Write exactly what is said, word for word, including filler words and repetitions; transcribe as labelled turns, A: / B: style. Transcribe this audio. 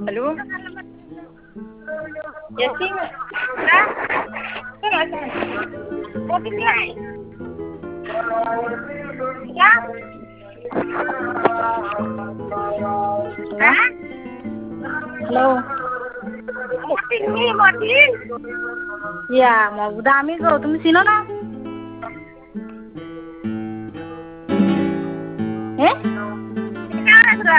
A: Halo? Jessy nggak?
B: Mau pindah? Ya? Hah?
A: Halo?
B: Mau pindah, mau pindah?
A: Ya, mau udah आम्ही गो तुम्ही चिनो ना? हे?